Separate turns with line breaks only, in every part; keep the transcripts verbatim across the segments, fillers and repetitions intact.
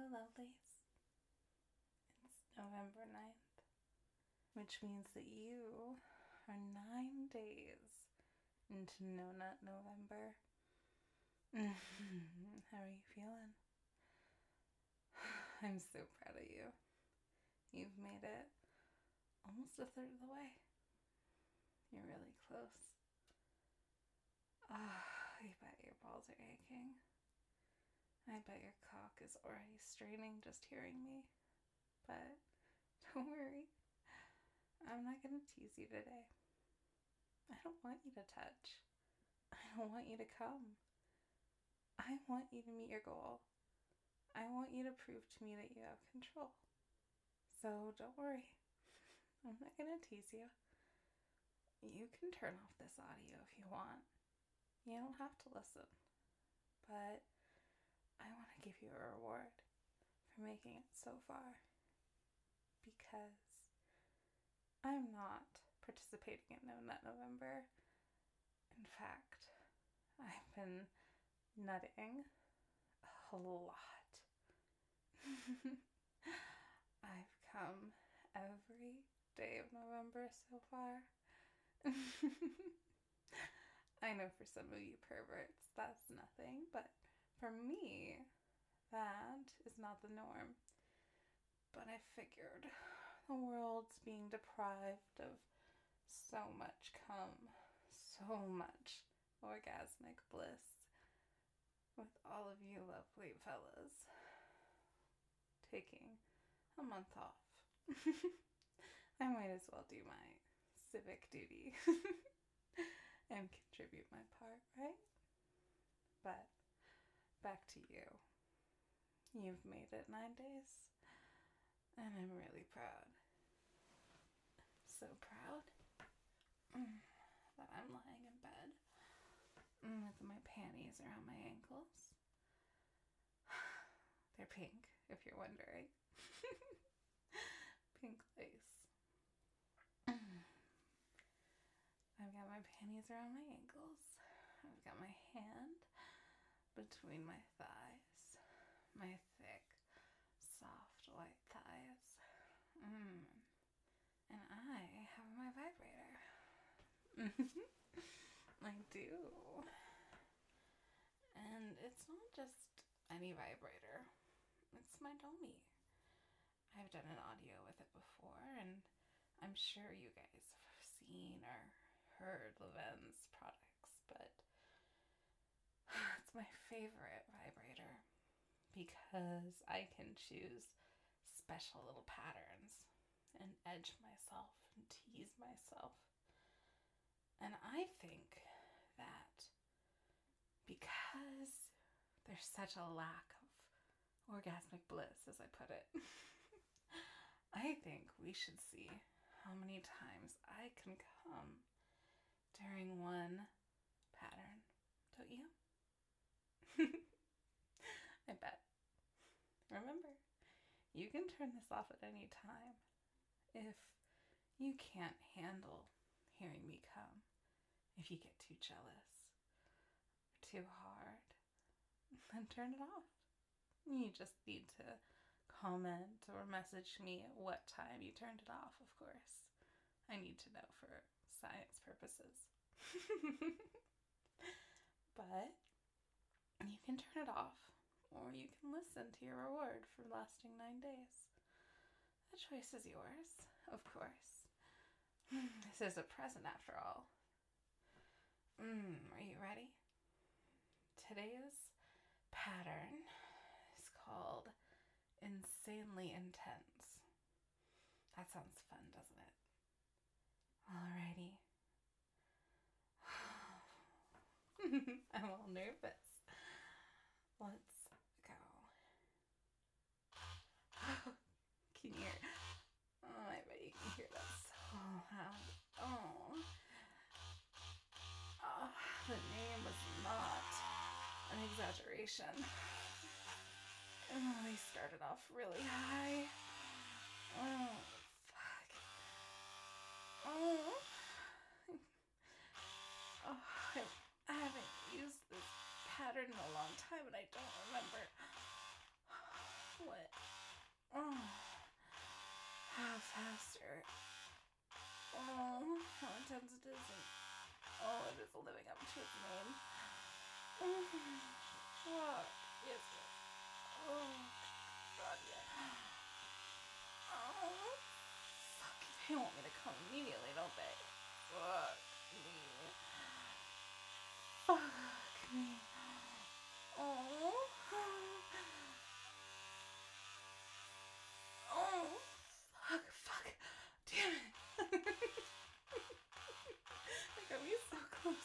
Hello, lovelies. It's November ninth, which means that you are nine days into No Nut November. How are you feeling? I'm so proud of you. You've made it almost a third of the way. You're really close. Ah, oh, I bet your balls are aching. I bet your cock is already straining just hearing me. But don't worry. I'm not going to tease you today. I don't want you to touch. I don't want you to come. I want you to meet your goal. I want you to prove to me that you have control. So don't worry. I'm not going to tease you. You can turn off this audio if you want. You don't have to listen. But I want to give you a reward for making it so far. Because I'm not participating in No Nut November. In fact, I've been nutting a lot. I've come every day of November so far. I know for some of you perverts that's nothing, but for me, that is not the norm. But I figured the world's being deprived of so much cum, so much orgasmic bliss with all of you lovely fellas taking a month off. I might as well do my civic duty and contribute my part, right? But back to you. You've made it nine days, and I'm really proud. So proud mm, that I'm lying in bed mm, with my panties around my ankles. They're pink, if you're wondering. Pink lace. I've got my panties around my ankles. I've got my hand between my thighs. My thick, soft, white thighs. Mm. And I have my vibrator. I do. And it's not just any vibrator. It's my Domi. I've done an audio with it before, and I'm sure you guys have seen or heard Leven's products, but it's my favorite vibrator because I can choose special little patterns and edge myself and tease myself. And I think that because there's such a lack of orgasmic bliss, as I put it, I think we should see how many times I can come during one pattern. Don't you? I bet. Remember, you can turn this off at any time. If you can't handle hearing me come, if you get too jealous or too hard, then turn it off. You just need to comment or message me at what time you turned it off, of course. I need to know for science purposes. But you can turn it off, or you can listen to your reward for lasting nine days. The choice is yours, of course. This is a present after all. Mm, are you ready? Today's pattern is called Insanely Intense. That sounds fun, doesn't it? Alrighty. I'm all nervous. Let's go. Can you hear? Oh, I bet you can hear that so loud. Oh. Oh, the name was not an exaggeration. Oh, they started off really high. Oh, fuck. Oh. Oh, I, I haven't used this pattern in a long time and I don't remember when faster. Oh, how intense it is. And, oh, it is living up to its name. Oh, fuck. Yes, yes. Oh, God, yeah. Oh, fuck. They want me to come immediately, don't they? Fuck me. Fuck me. Oh. Oh. Fuck, fuck. Damn it. They got me so close.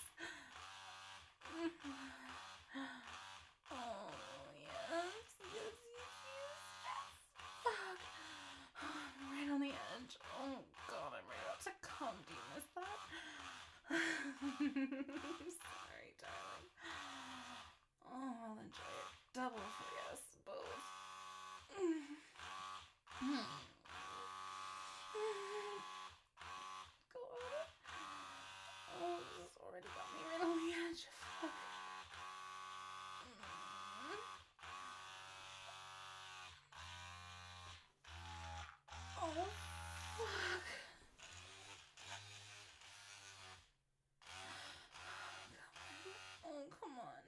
Oh, yes. Yes, yes, yes. Fuck. I'm right on the edge. Oh, God, I'm right about to come. Do you miss that? I'm sorry, darling. Oh, I'll enjoy it. Double for us both. God. Oh, this has already got me right on the edge. Fuck. Oh, fuck. Oh, come on.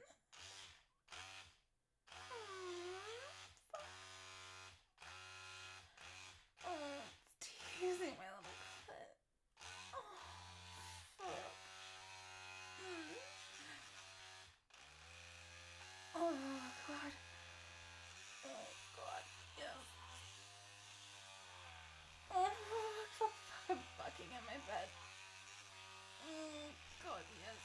Oh, it's teasing my little clit. Oh, fuck. Mm. Oh, God. Oh, God. Yes. Oh, fuck. I'm bucking at my bed. Oh, God, yes.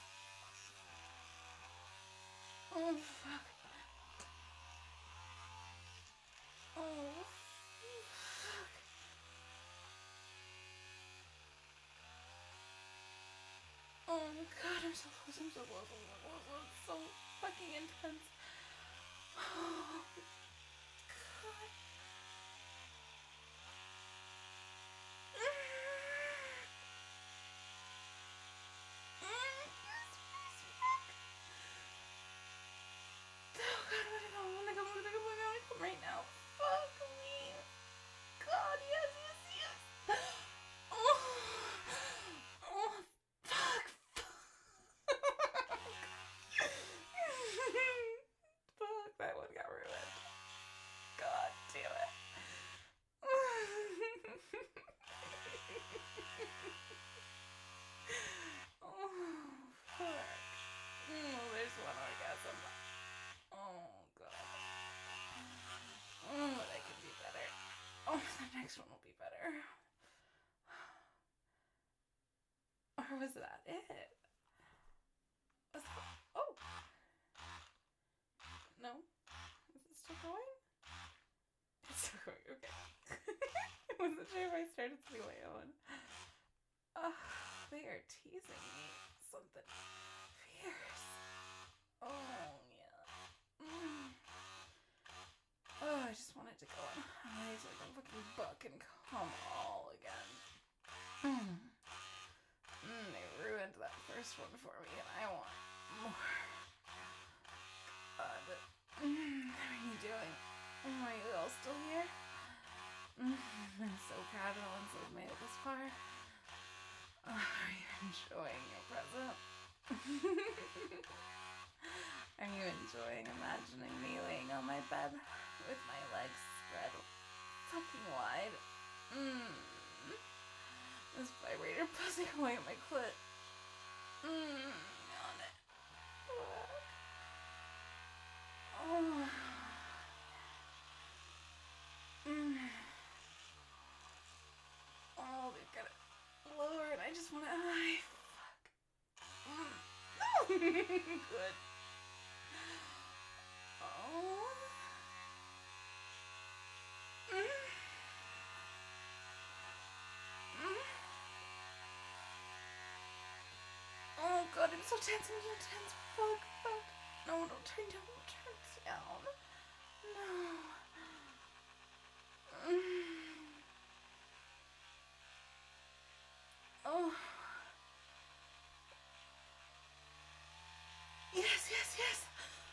Oh, fuck. Oh, fuck. Oh, God, I'm so close. I'm so close. I'm so close. It's so fucking intense. Oh, God. Oh, God, I'm gonna come. I'm gonna come. I'm gonna come. I'm gonna come right now. Fuck me. God, yes, yes, yes. Oh, oh, fuck. Fuck, that one got ruined. God damn it. Oh, fuck. Oh, there's one orgasm. Oh, God. Oh, that could be better. Oh, the next one will be better. Or was that it? Was that... Oh. No? Is it still going? It's still going, okay. I wasn't sure if I started to my own. Oh, they are teasing me. Something fierce. Oh, yeah. Mm. Oh, I just wanted to go on highs like a fucking buck and come all again. Mm. Mm, they ruined that first one for me, and I want more. God. Mm, how are you doing? Are you all still here? Mm, I'm so proud of the ones that have made it this far. Oh, are you enjoying your present? Are you enjoying imagining me laying on my bed with my legs spread fucking wide? Mmm. This vibrator buzzing away at my clit. Mmm. On it. Oh. Mmm. Oh, they've got it lower and I just want to. Ay, fuck. Mm. Good. Oh. Mm. Mm. Oh, God, I'm so tense. I'm so tense. Fuck, fuck. No, don't turn down. Don't turn down. No. Mm. Oh. Yes, yes, yes.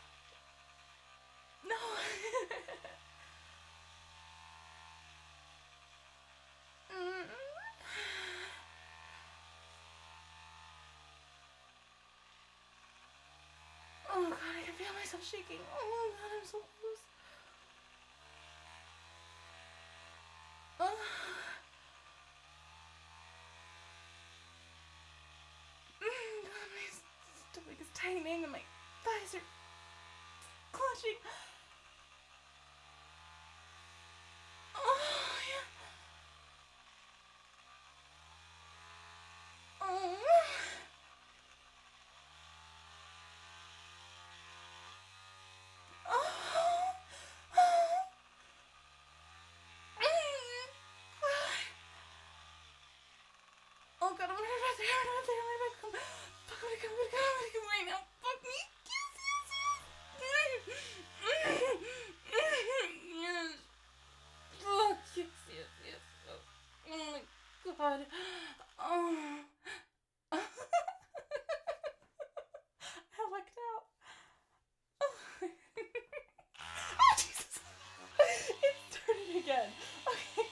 No. Mm. shaking. Oh my god, I'm so close. Oh. Mm, god, my stomach is tightening and my thighs are clutching. Oh, yeah. Oh. Oh. Oh god, I'm gonna right there, I'm right there, I'm right there. Fuck, I'm gonna come, I'm gonna come, I'm gonna come right now. Fuck me. Yes, yes, yes. Yes. Fuck, yes, yes, yes. Oh my god. Oh. I lucked out. Oh, oh Jesus. It started again. Okay.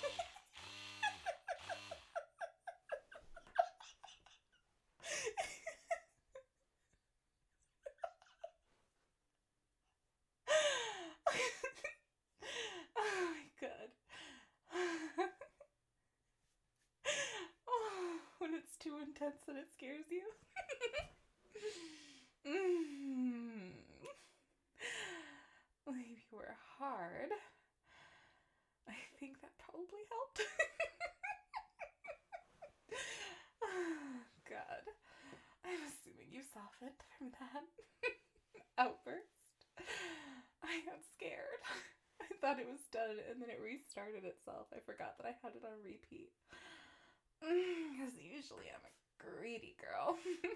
Oh my god. Oh, when it's too intense and it scares you. mm. Maybe we're hard. I think that probably helped. Oh, God. I'm assuming you softened from that outburst. I got scared. I thought it was done and then it restarted itself. I forgot that I had it on repeat. Because mm, usually I'm a greedy girl.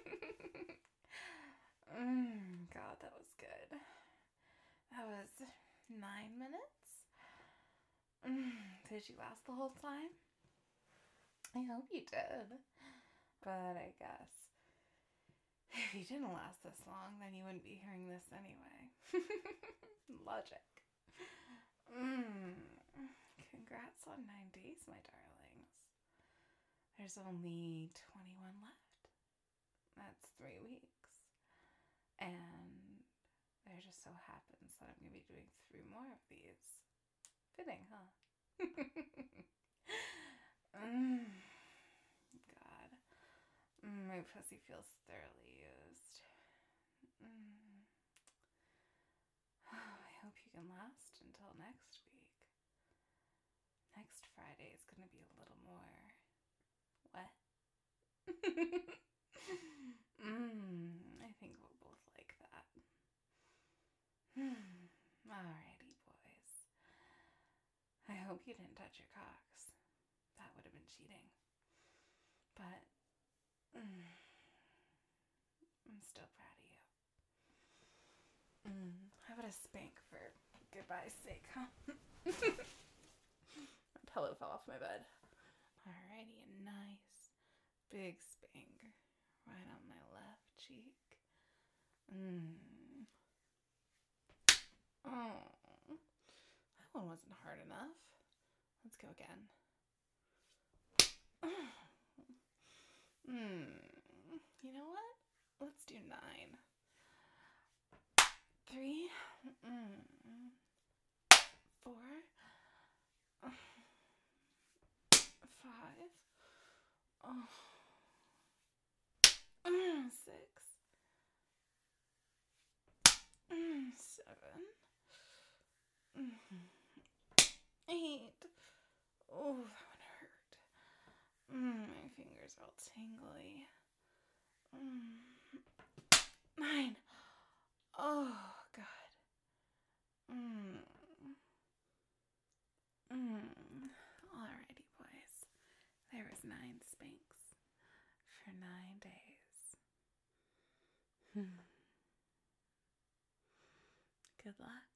mm, God, that was good. That was nine minutes. Mm, did you last the whole time? I hope you did. But I guess if you didn't last this long, then you wouldn't be hearing this anyway. Logic. Mm. Congrats on nine days, my darlings. There's only twenty-one left. That's three weeks. And there just so happens that I'm going to be doing three more of these. Fitting, huh? mm. God. Mm, my pussy feels thoroughly used. Mm. Oh, I hope you can last until next week. Next Friday is going to be a little more wet. mm, I think we'll both like that. Hmm. Alrighty, boys. I hope you didn't touch your cocks. That would have been cheating. But mm, I'm still proud of you. Mm, how about a spank for goodbye's sake, huh? My pillow fell off my bed. Alrighty, a nice big spank right on my left cheek. Mm. Oh, that one wasn't hard enough. Let's go again. Hmm. You know what? Let's do nine. Three. Mm. Four. Five. Oh. Mm, six. Mm, seven. Mm, eight. Oh, that one hurt. Mm, my fingers all tingly. Mm. Nine. Oh, God. Mm. Mm. Alrighty, boys. There was nine spanks for nine days. Hmm. Good luck.